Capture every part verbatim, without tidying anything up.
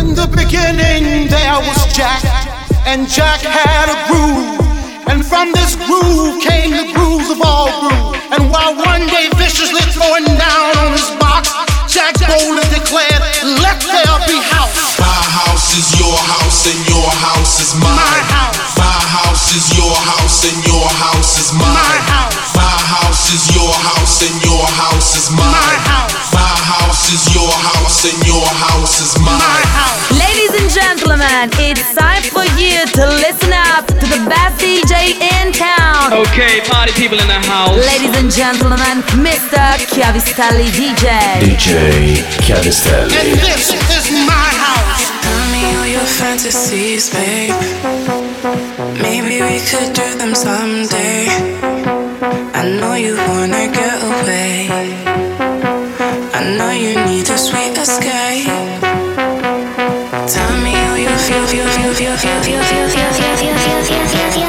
In the beginning there was Jack, and Jack had a groove, and from this groove came the grooves of all grooves. And while one day viciously throwing down on his box, Jack boldly declared, "Let there be house." My house is your house and your house is mine. My house. My house is your house and your house is mine. My house. My house is your house and your house is mine. My house. My house is your house and your house is mine. My house. Ladies and gentlemen, it's time for you to listen up to the best D J in town. Okay, party people in the house. Ladies and gentlemen, Mister Chiavistelli D J. D J Chiavistelli. And this is my house. Tell me all your fantasies, babe. Maybe we could do them someday. I know you wanna get away. I know you need a sweet escape. Tell me how you feel, feel, feel, feel, feel, feel, feel, feel, feel, feel, feel, feel, feel, feel,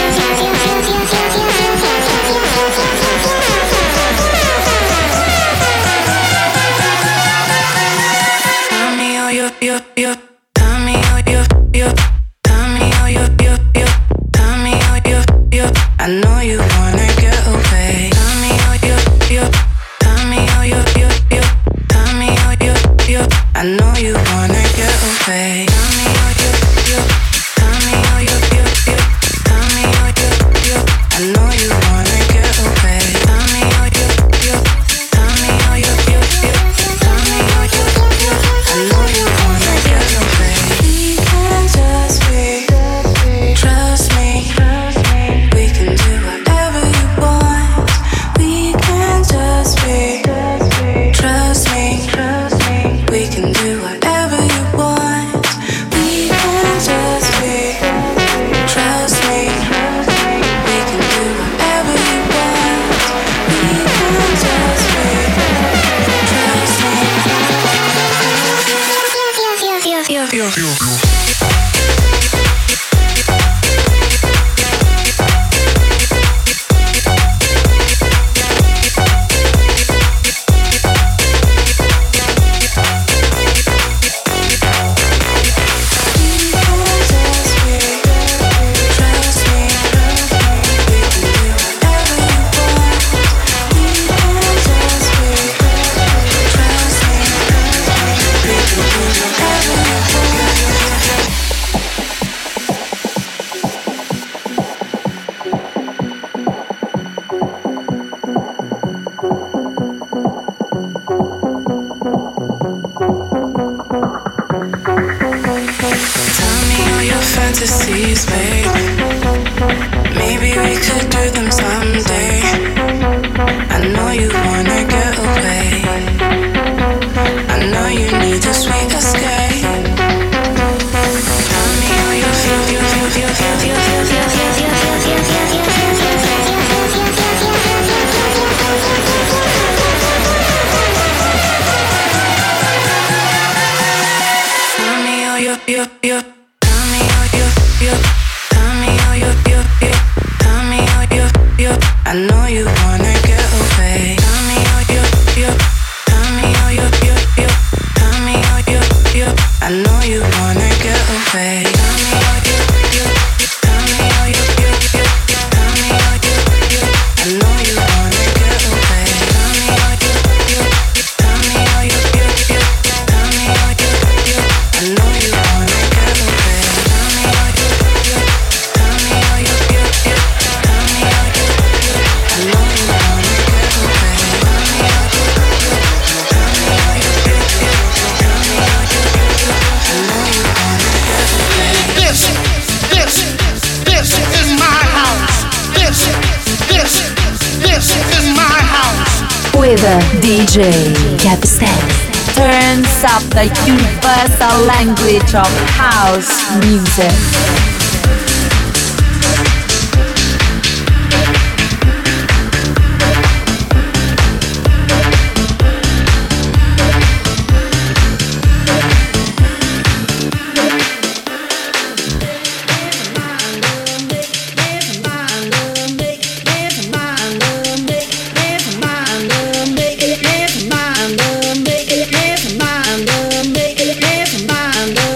Tell me how you, you, you. Tell me how you, you. Tell me how you, you, you. Tell me how you, you. I know you wanna get away. Tell me how you, you. Tell me how you, you, you. Tell me how you, you. I know you wanna get away. Tell me how you, you. Tell me how you, you, you. Tell me how you, you. I know you wanna get away. Tell me how you, you. Tell me how you, you, you. Tell me how you, you. I know you wanna get away. We can just be, trust me. We can do whatever you want. We can just be, trust me. We can do whatever you want. We can just be, trust me. We can do whatever you want. We can just be, trust me. Tell me all your fantasies, babe. Maybe we could do them someday. I know you wanna get away. I know you need a sweet escape. Tell me how you feel, feel, feel, feel, feel, feel, feel, feel, feel, feel, feel, feel, feel, feel, Tell me how you, you, you. Tell me how you, you. Tell me how you, you, you. Tell me how you, you. I know you wanna get away. Tell me how you, you. Tell me how you, you, you. Tell me how you, you. I know you wanna get away. Tell me how you, you. Tell me how you, you, you. Tell me how you, you. I know you wanna get away. Tell me how you, you. Tell me how you, you, you. Tell me how you, you. I know you wanna get away. Tell me how you, you. Tell me how you, you, you. Tell me how you, you. I know you wanna get away. Tell me how you, you. Tell me how you, you, you. Tell me how you, you. I know you wanna get away. This, this, this is my house. This, this, this is my house. With D J Chiavistelli. Turns up the universal language of house music. Mind, mind, mind,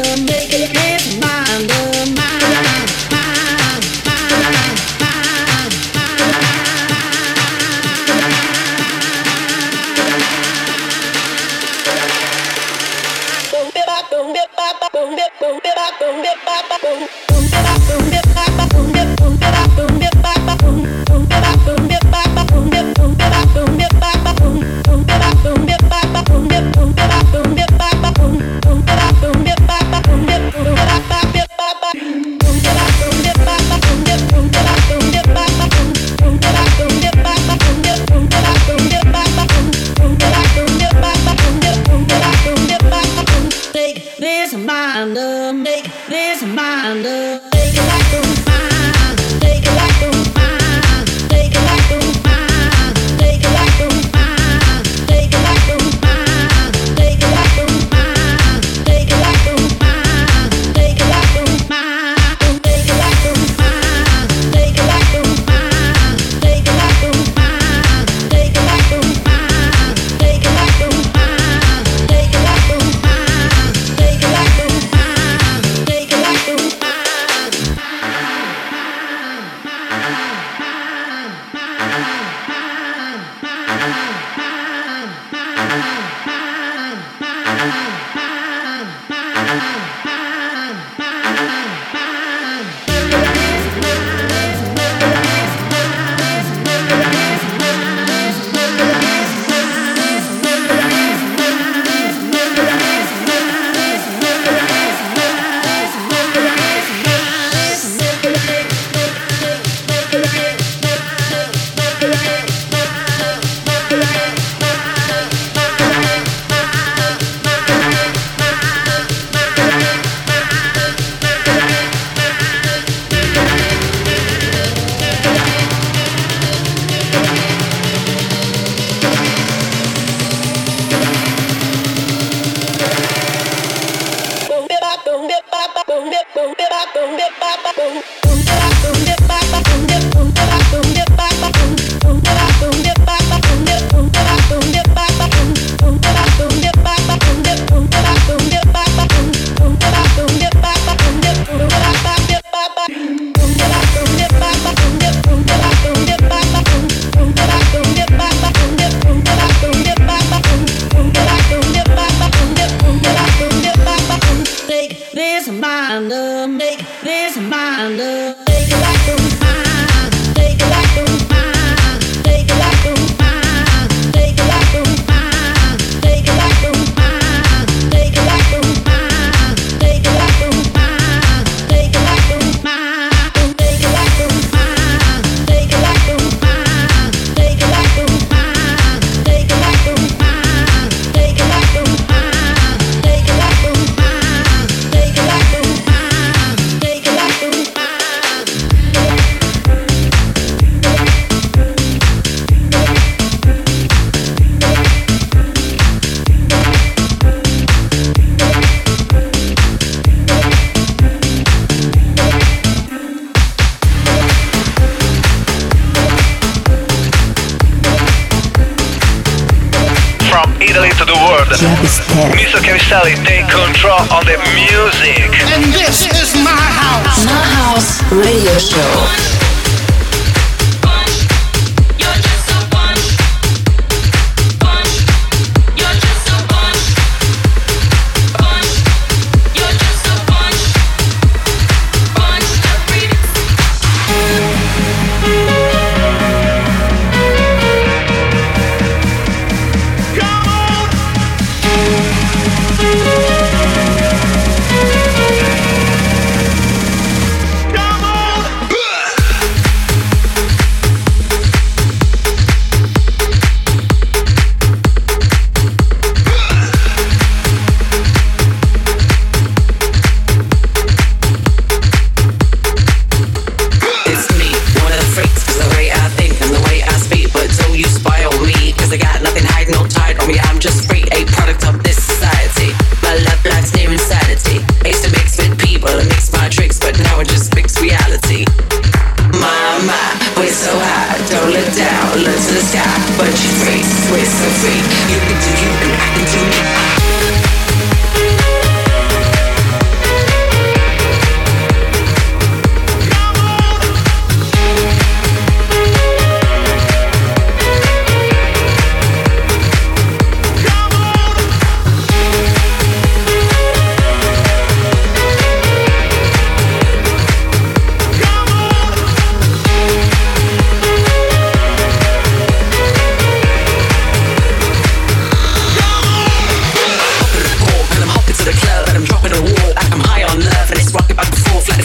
Mister Chiavistelli, take control on the music. And this is my house. My House Radio Show. Come on!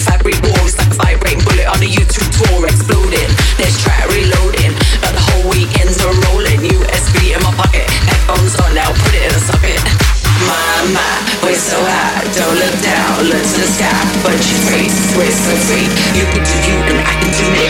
fabric walls like a vibrating bullet on a YouTube tour, exploding. Let's try reloading. Got the whole weekend to rolling. U S B in my pocket, headphones on now, put it in a socket. My, my, we're so high, don't look down, look to the sky. But you free, we're so free. You can do you and I can do me.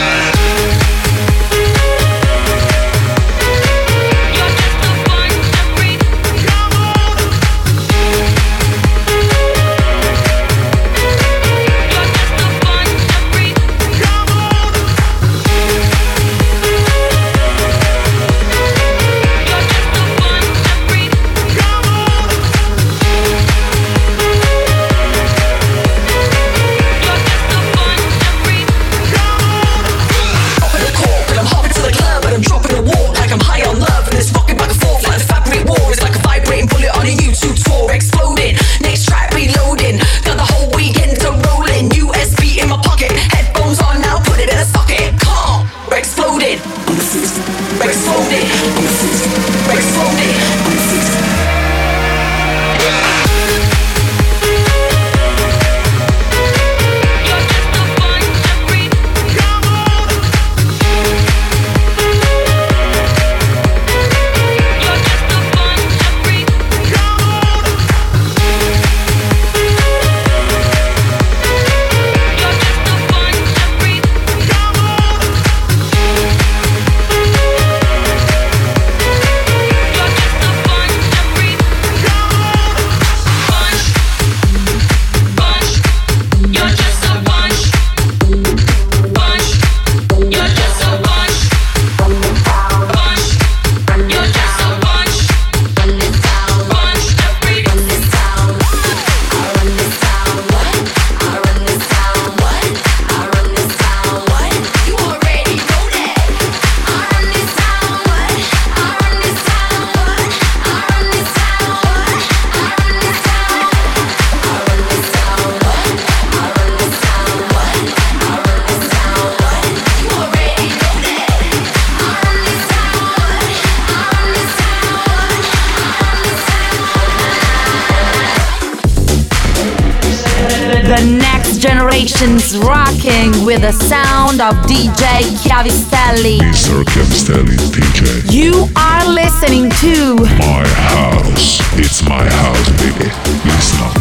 Generations rocking with the sound of D J Chiavistelli. Mister Chiavistelli D J. You are listening to My House. It's my house, baby. Listen up.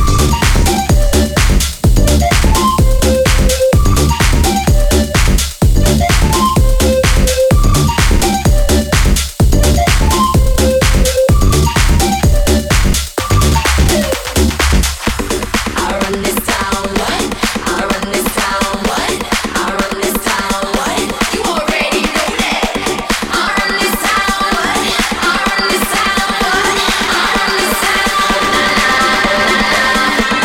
What?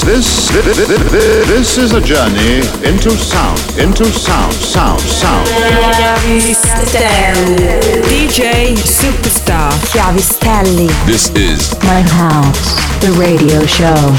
This, this, this is a journey into sound, into sound, sound, sound. D J Superstar Chiavistelli. This is My House, the radio show.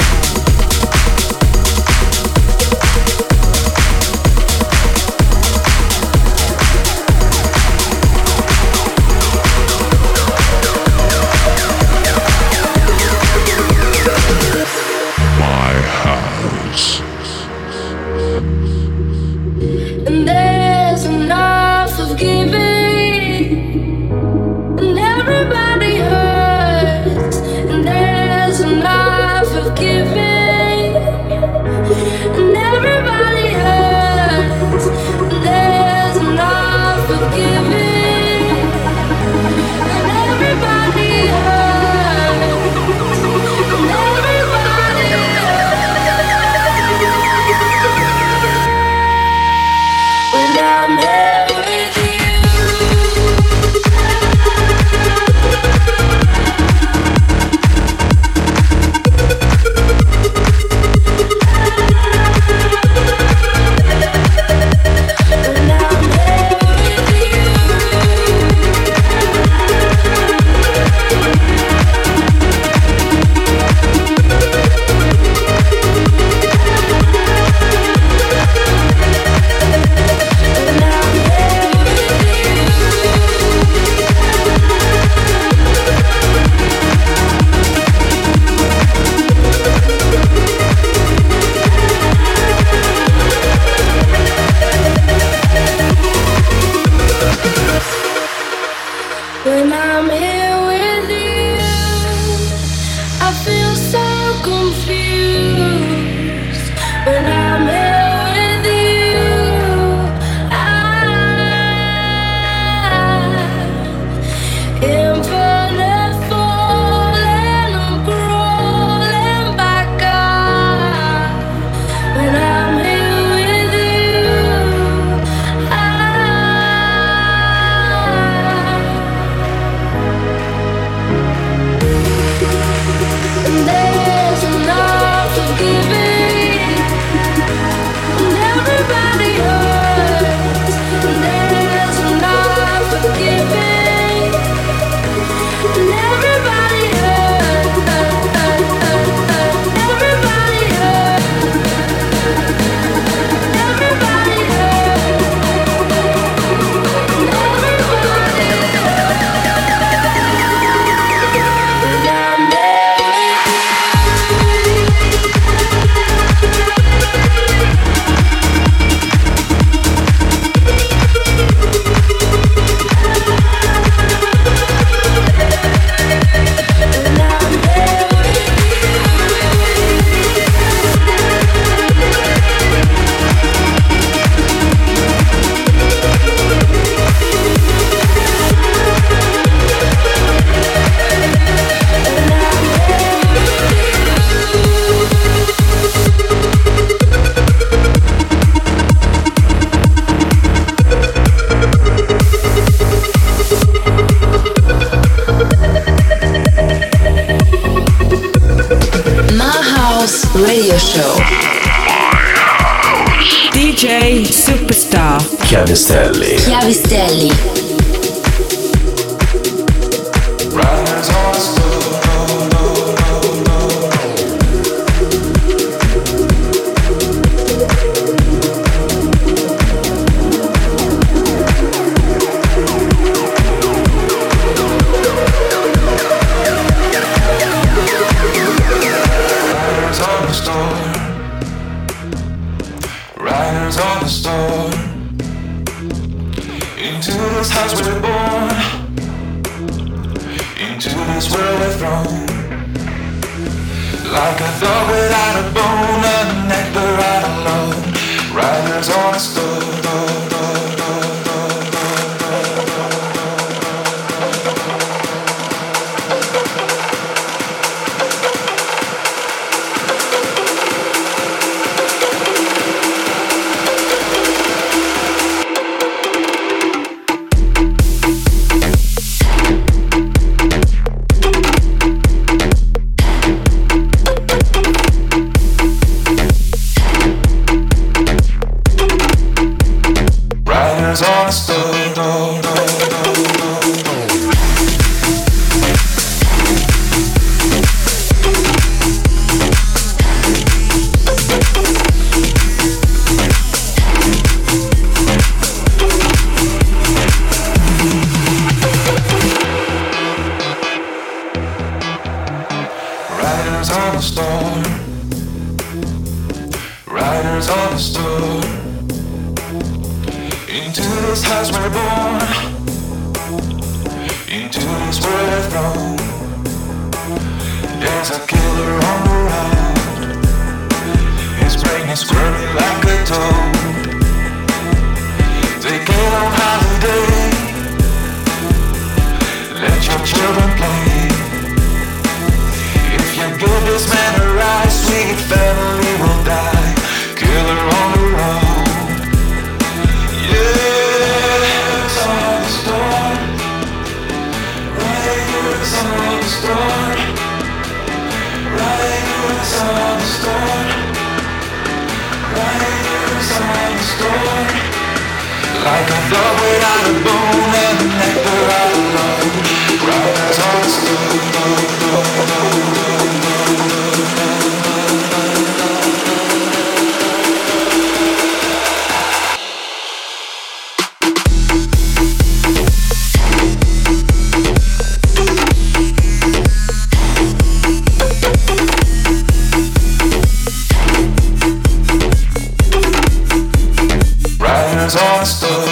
Radio show. D J Superstar Chiavistelli. Chiavistelli. on the store. Riders on the storm. Riders on the storm. Into this house we're born. Into this world we're thrown. There's a killer on the road. His brain is squirming like a toad. Take it on holiday. Let your children play. If you give this man a ride, sweet family will die. Killer on the road. Riders on the storm. Riders on the storm. Riders on the storm. Riders on the storm. Like a dog without a bone and a nectar out alone. Riders on the storm. Riders on the storm.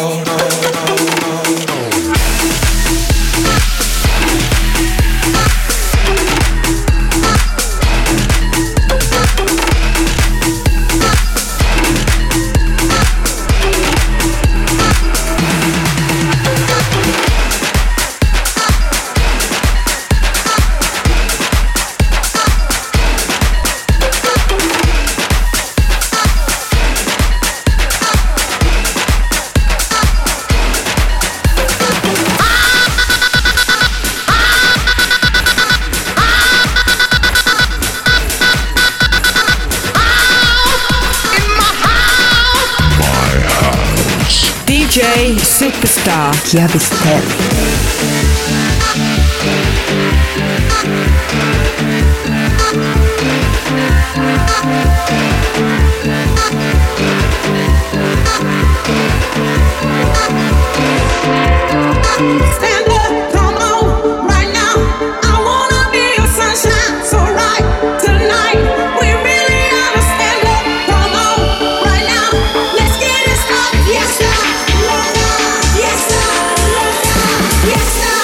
D J Superstar Chiavistelli. Stand up, come on, right now. I wanna be your sunshine, so right tonight. We really ought to stand up, come on, right now. Let's get it started, yes sir, yes sir, yes sir.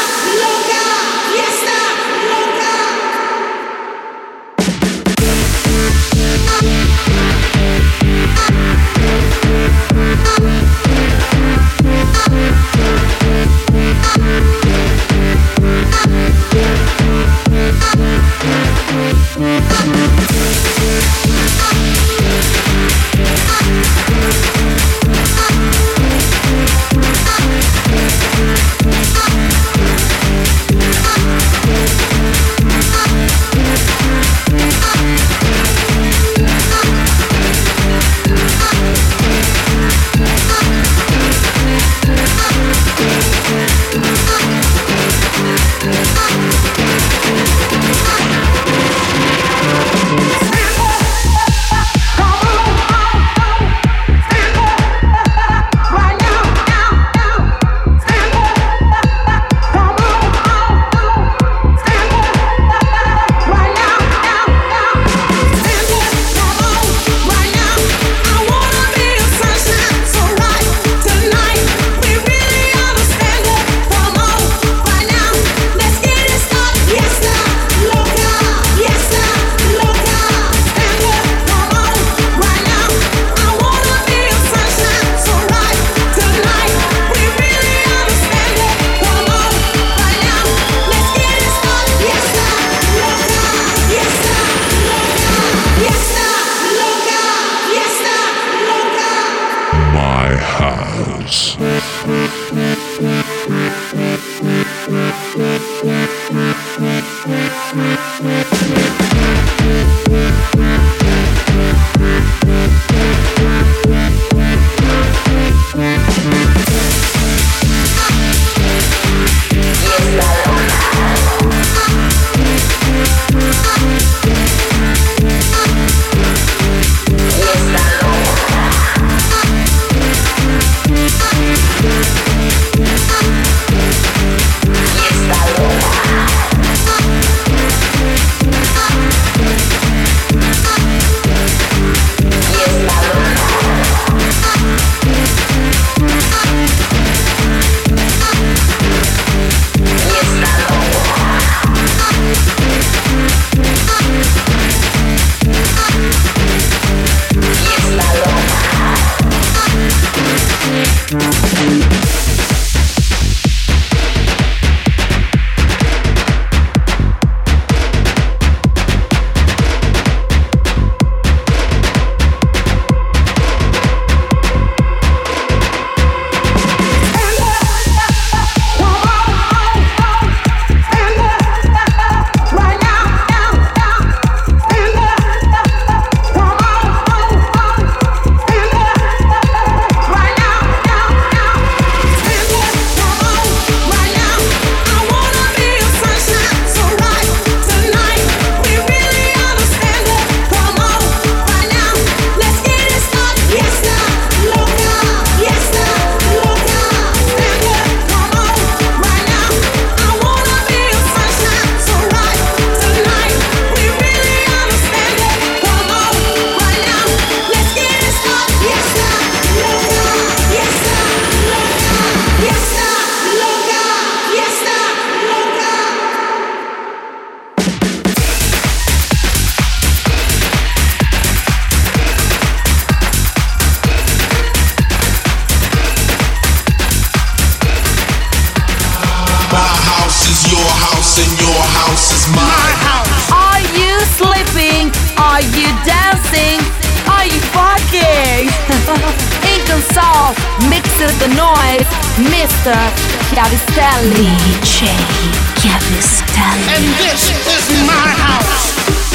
Mister Chiavistelli. D J Chiavistelli. And this is my house.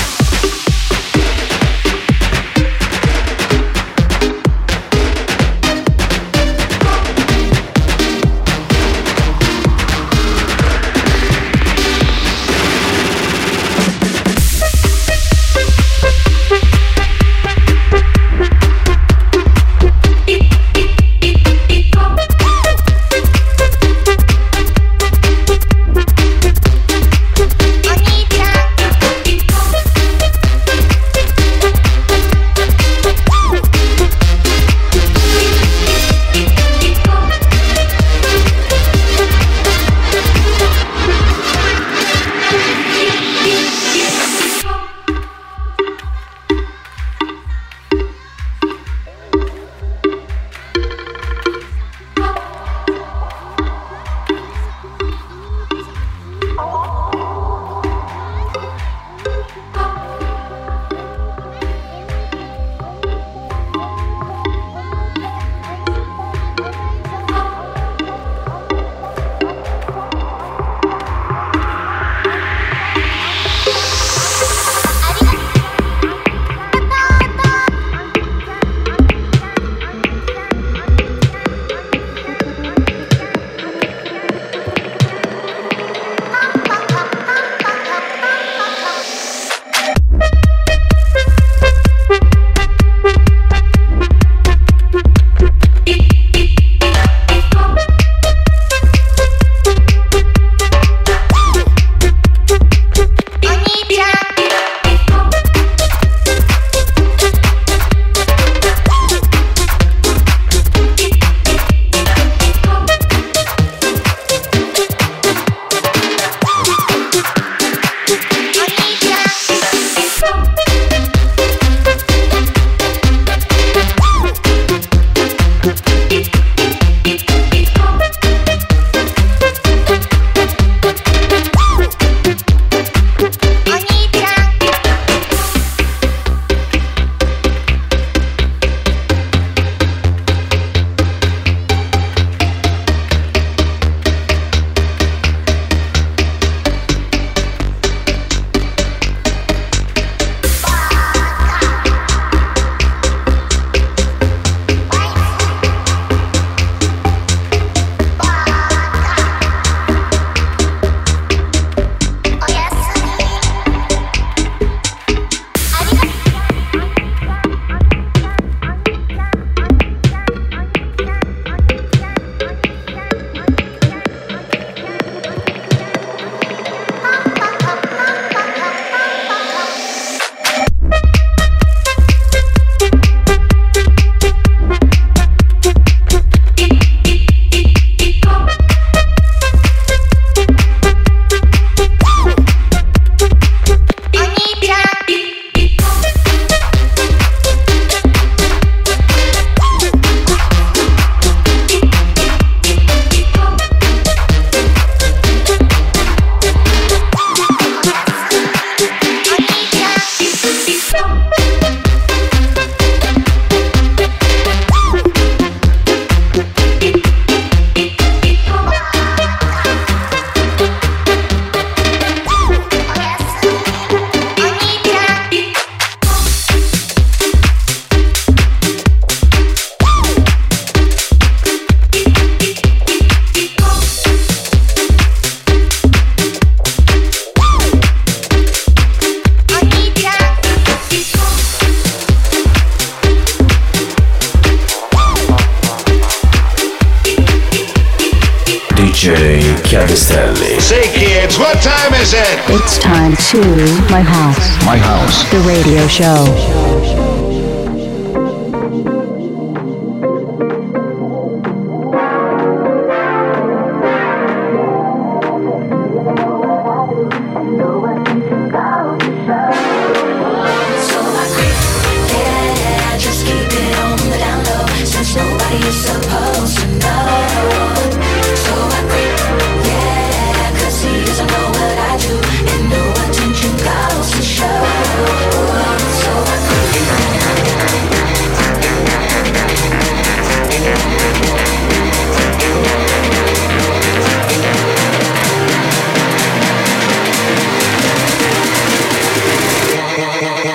Chiavistelli. Say kids, what time is it? It's time to My House. My House. The radio show.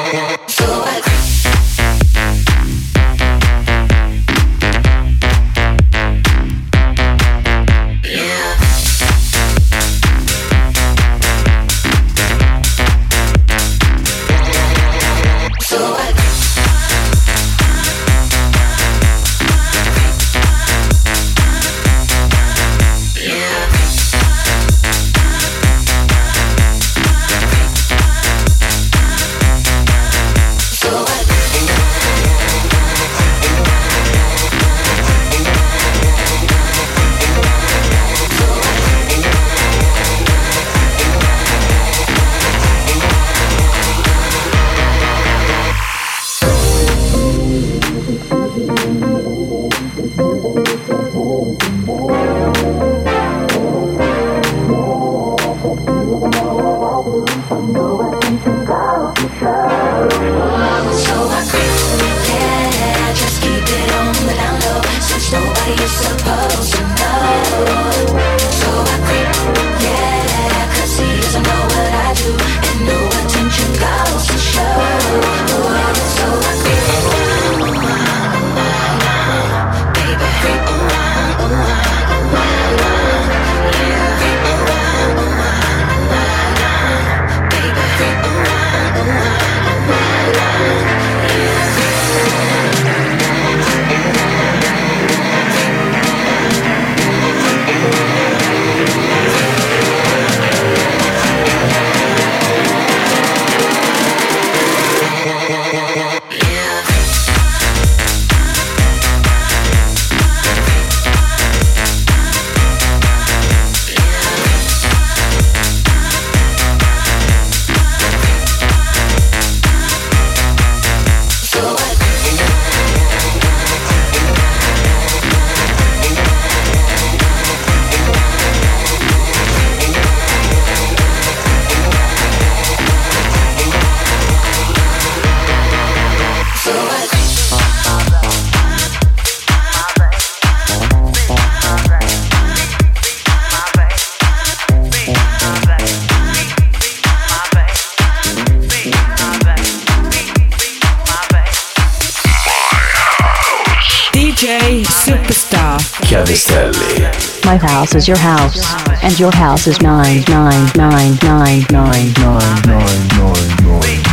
Chiavistelli. My house is your house, and your house is nine nine nine nine nine nine nine nine nine.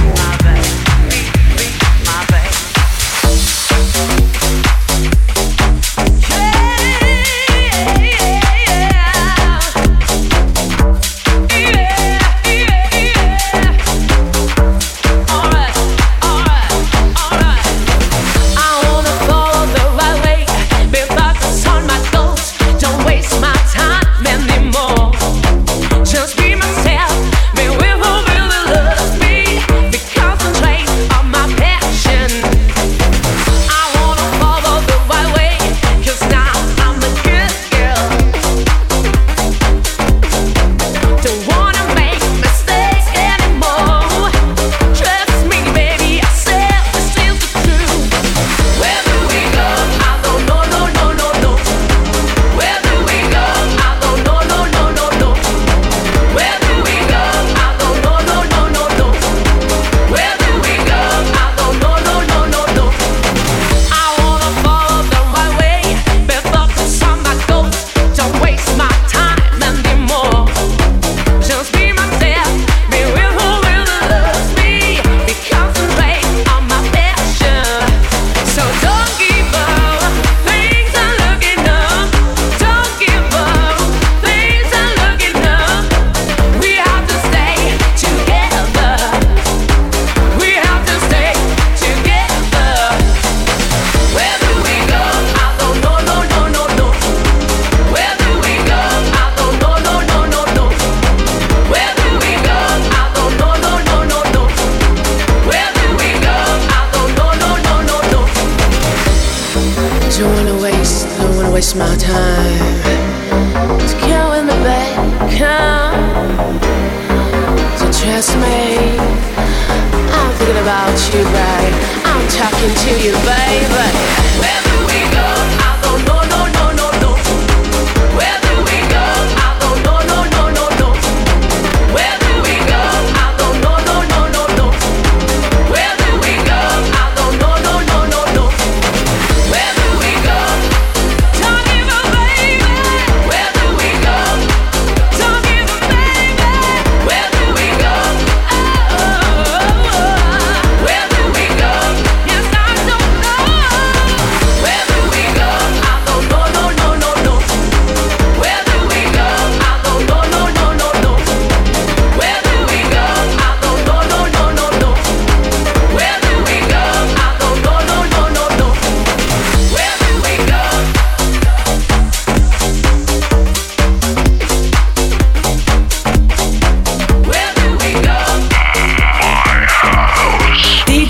Just be myself, be with who really loves me. waste my time. It's killing the bacon. So trust me, I'm thinking about you, babe. I'm talking to you, baby. Where do we go? I don't know, no, no, no, no. Where do we go? I don't know, no, no, no, no. Where do we go? I don't know, no, no, no, no. Where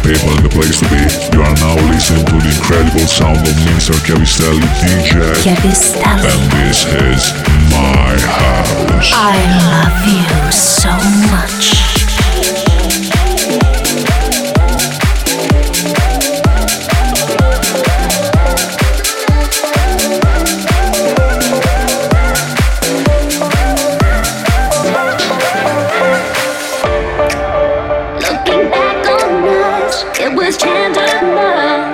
people and the place to be. You are now listening to the incredible sound of Mister Chiavistelli D J. Chiavistelli. And this is my house. I love you so much. It was tender love.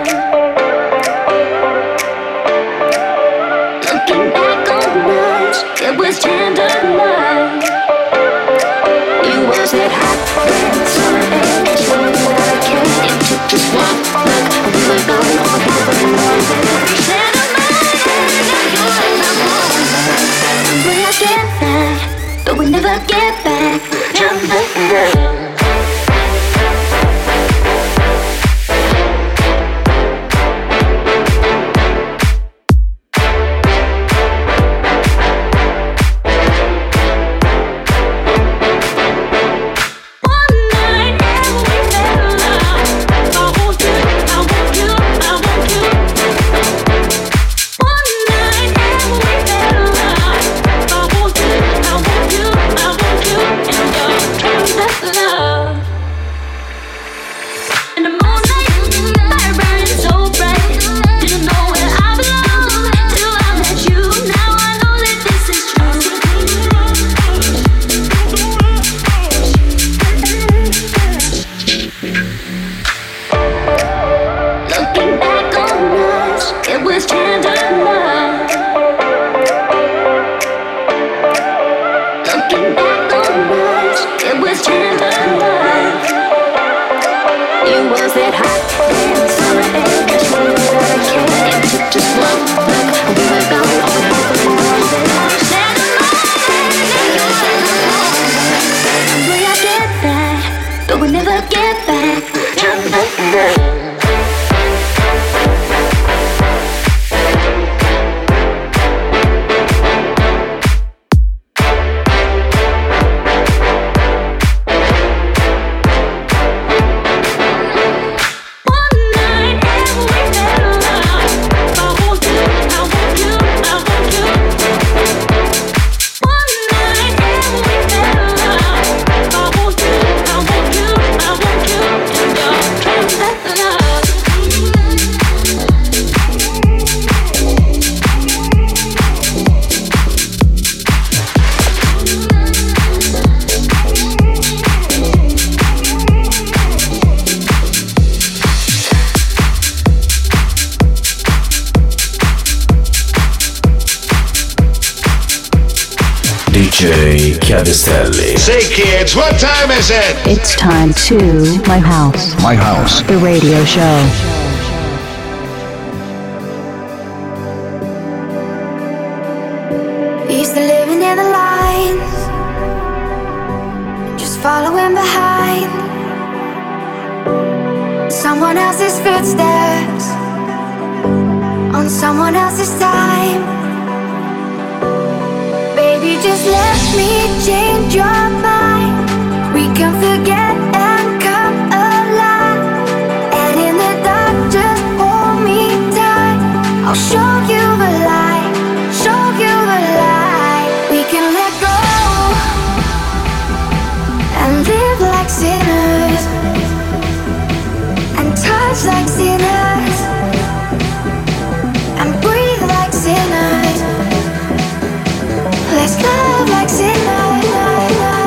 Looking back on us, it was tender love. You was that hot red sun and it's one that I can't. It took just one look and we were going on and on. Tender love. We are get back, but we never get back. Tender love. D J Chiavistelli. Say kids, what time is it? It's time to My House. My House. The radio show. Used to living in the lines, just following behind someone else's footsteps on someone else's time. Baby, just let me change your mind. We can forget and come alive. And in the dark, just hold me tight. I'll show you the light, show you the light. We can let go and live like sinners and touch like sinners and breathe like sinners. Let's love like sinners.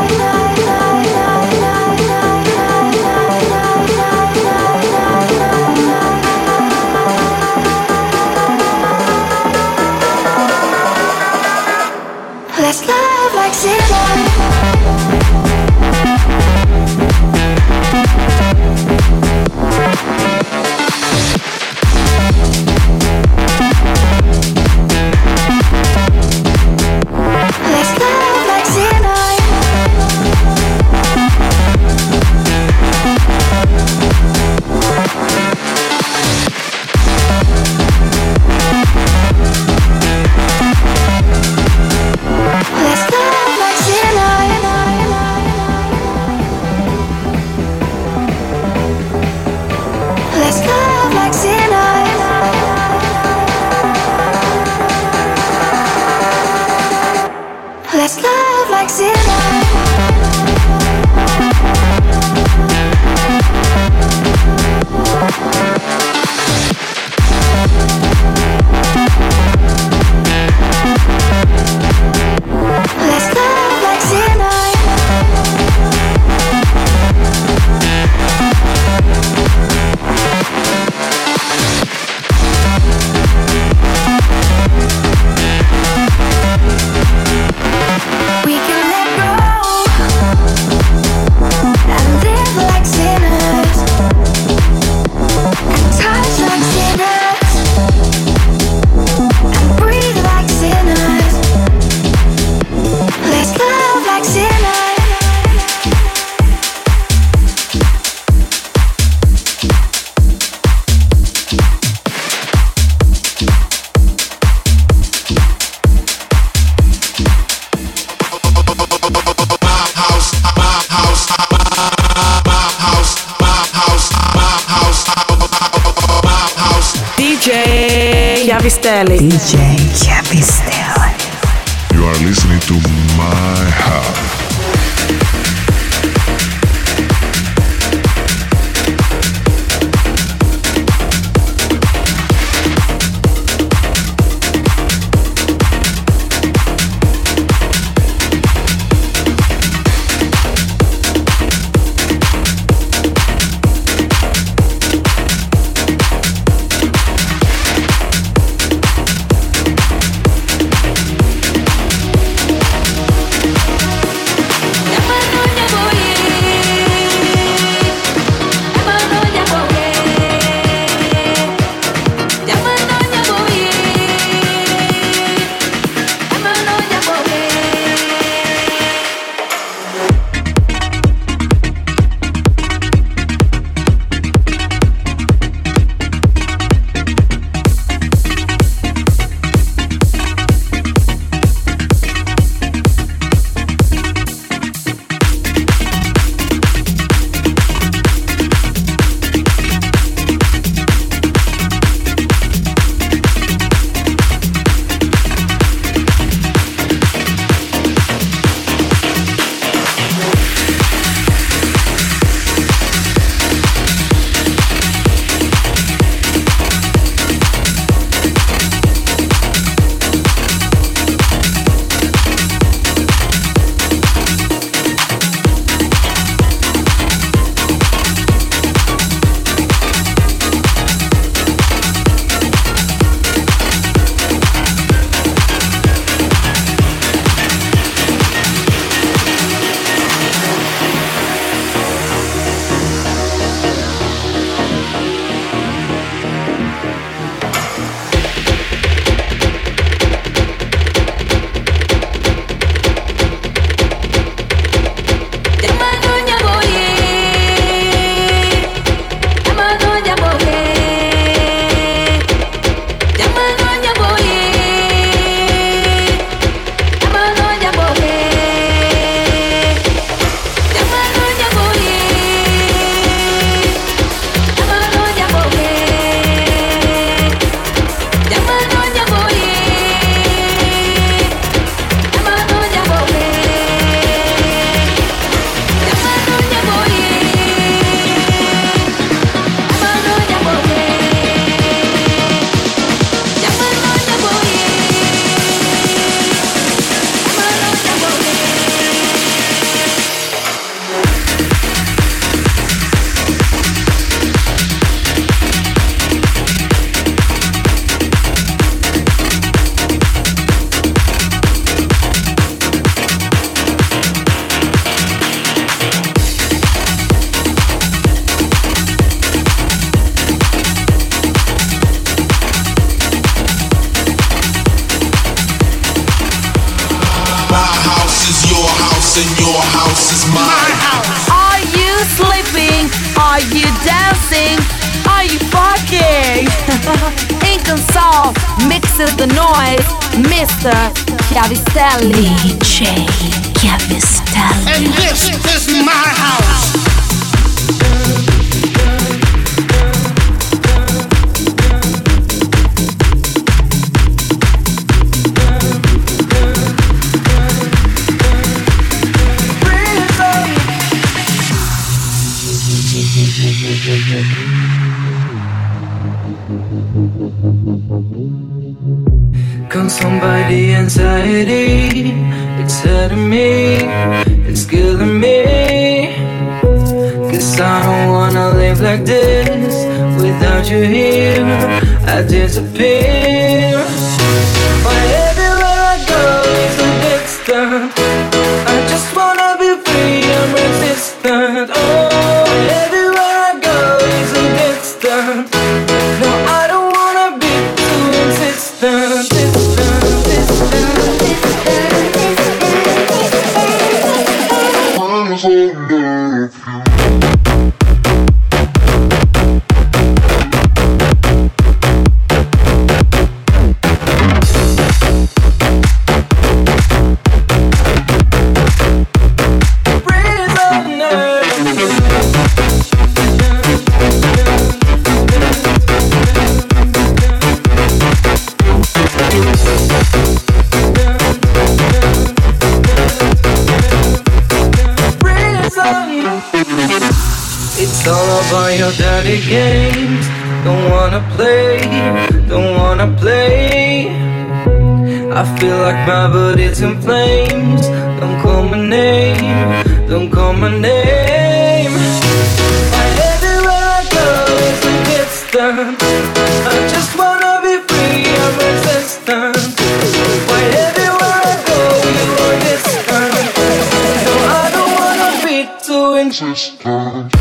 Chiavistelli. D J Chiavistelli. You are listening to My House. and your house is mine. Are you sleeping? Are you dancing? Are you fucking? Ink and Soul mixes the noise, Mister Chiavistelli. D J Chiavistelli. And this is my house. Con somebody anxiety, it's hurting me, it's killing me. Cause I don't wanna live like this, without you here, I disappear. But everywhere I go is a distant, I just wanna be free and resistant. Oh, everywhere I go is a distant, no, I don't wanna be too insistent. It's all about your dirty games. Don't wanna play, don't wanna play. I feel like my body's in flames. Don't call my name, don't call my name. Everywhere I go is a distance. I just wanna be free of resistance. Why everywhere I go you are distant. No, I don't wanna be too insistent.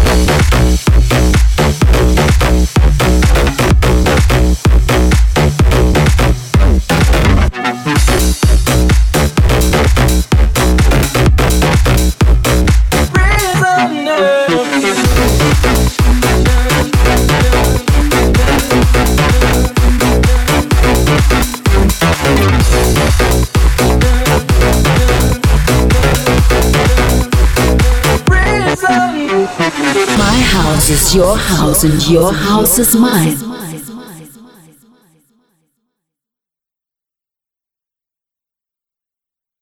My house is your house and your house is mine.